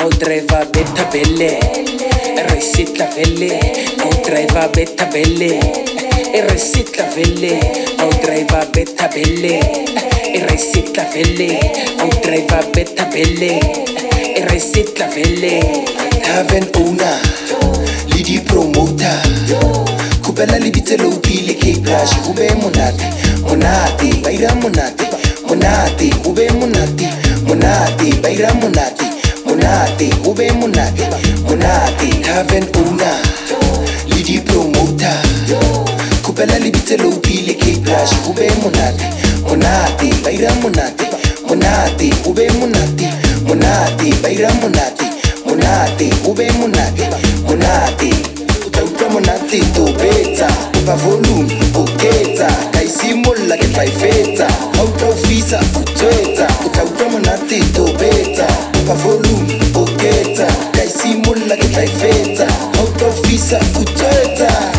au driver beta belle, recite la velle, au driver beta belle, recite la velle, au driver beta belle, recite la velle, au driver beta belle, recite la velle. Haven owner, lidi promoter, kubela libite lopile ke brush, ube monate, monate, baira monate, monate, ube monate, monate, baira monate, monate, ube monate, monate. Haven owner, lidi promoter, kubela libite lopile ke brush, ube monate, monate, baira monate, monate, ube monate, monate, baira monate, monate, ube monate, monate. Utauta monate to beta, upa volume, uketa, kaisimula ke paifeta, auta ofisa, utweta. Utauta monate to beta, upa volume, uketa, kaisimula ke paifeta, auta ofisa, utweta.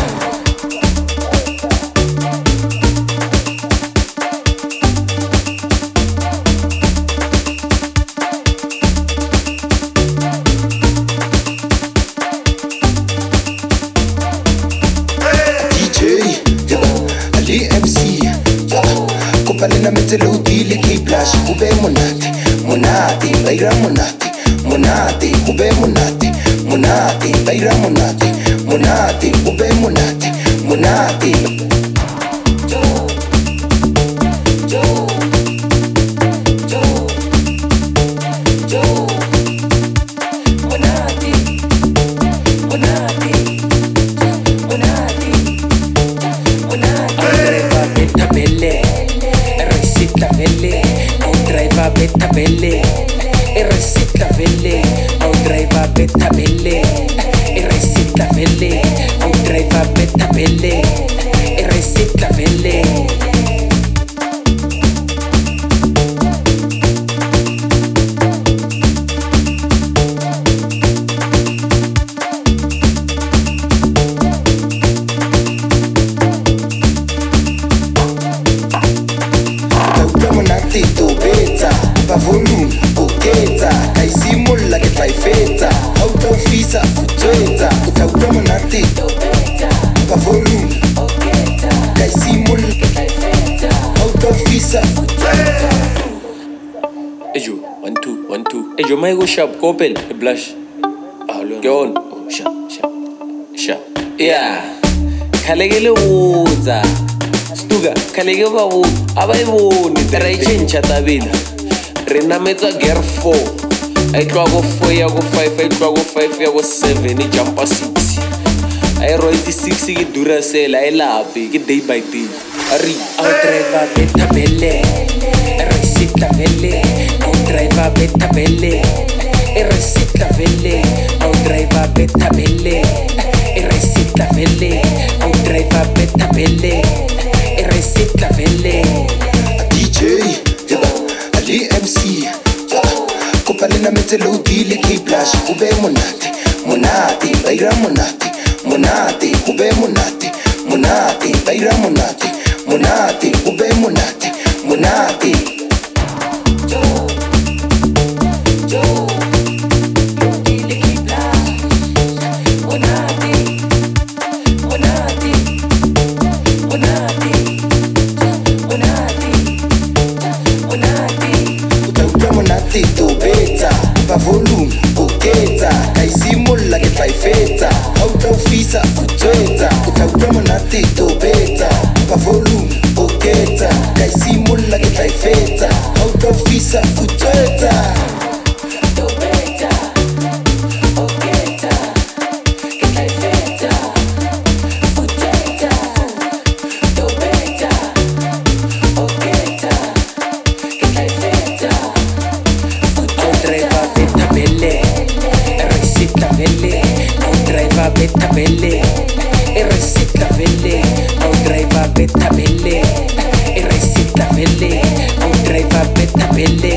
Ali MC, kupalena metelo udile ke blush, ube monate, monate, baira monate, monate, ube monate, monate, baira monate, monate, ube monate, monate. Beta belle, recite la velle, au driver beta belle, recite la velle, au driver beta belle, recite la velle. To beta, pa volume, uketa, kaisimula ke paifeta, auta ofisa, utweta. Utauta monate to beta, pa volume, uketa, kaisimula ke paifeta, auta ofisa, utweta. Ejo, 1 2 1 2. Ejo mai go sharp kopel, blush. Go on. Oh, sharp. Yeah. Khalegele uza. Stuga, khalege ba bo abayiboni try change tabela. Rena metsa gear 4. Ai tloa go 4 ya go 5, ai tloa go 5 ya go 7, e jumpa 6. Ai ro 86 ke dura sela ai lape ke day by day. Ari au driver beta belle, recite la velle, au driver beta belle, recite la velle, au driver beta belle, recite la velle, au driver beta belle, recite la velle. DJ, Ali MC, kupalena metelo udile ke blush, ube monate, monate, baira monate, monate, ube monate, monate, baira monate, monate, ube monate, monate. To beta, pa volume, uketa, kaisimula ke paifeta, auta ofisa, utweta. Utauta monate to beta, pa volume, uketa, kaisimula ke paifeta, auta ofisa, utweta. Beta belle, recite la velle, au driver beta belle, recite la velle, au driver beta belle.